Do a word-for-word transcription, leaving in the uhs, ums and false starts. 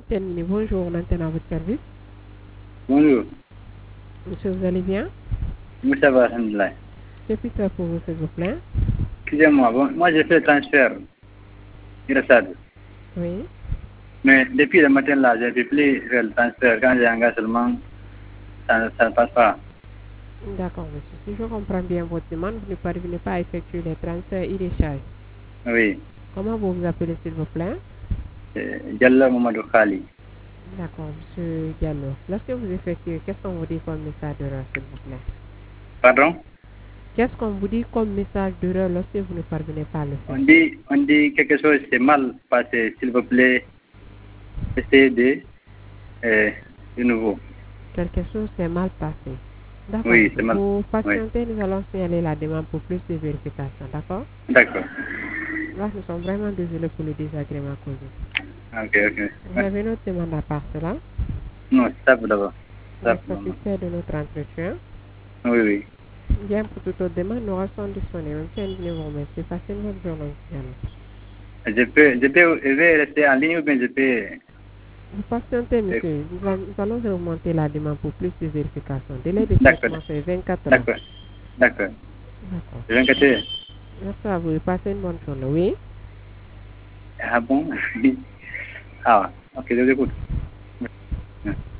Antenne, bonjour, on antenne à votre service. Bonjour. Monsieur, vous allez bien? Moussa va, alhamdoulilah. Que puis faire pour vous, s'il vous plaît? Excusez-moi, bon, moi j'ai fait le transfert. Irasad. Oui. Mais depuis le matin là, j'ai pu plus faire le transfert. Quand j'ai engagé seulement, ça, ça ne passe pas. D'accord, monsieur. Si je comprends bien votre demande, vous ne parvenez pas à effectuer les transferts et les charges. Oui. Comment vous vous appelez, s'il vous plaît? Diallo Mamadou Khali. D'accord, monsieur Diallo. Lorsque vous effectuez, qu'est-ce qu'on vous dit comme message d'erreur, s'il vous plaît? Pardon? Qu'est-ce qu'on vous dit comme message d'erreur lorsque vous ne parvenez pas à le faire? On dit, on dit quelque chose, c'est mal passé. S'il vous plaît, essayez de, euh, de nouveau. Quelque chose s'est mal passé. D'accord, Oui, monsieur. c'est mal. Pour Oui. patienter, nous allons signaler la demande pour plus de vérification. D'accord? D'accord. Là, nous sommes vraiment désolés pour le désagrément causé. Ok, ok. Vous avez une autre demande à part cela? Non, ça d'abord. Vous êtes satisfait de notre entretien? Oui, oui. Bien, pour toute autre demande, nous restons disponibles. Même si nous vous remercie. Passez une bonne journée. Je peux, je peux je vais rester en ligne ou bien je peux... Vous patientez, monsieur. Nous, a, nous allons remonter la demande pour plus de vérification. Délai de traitement, c'est vingt-quatre heures. D'accord. D'accord. D'accord. vingt-quatre heures. Merci à vous. Passez une bonne journée. Oui? Ah bon? Ah, ok, je vous écoute.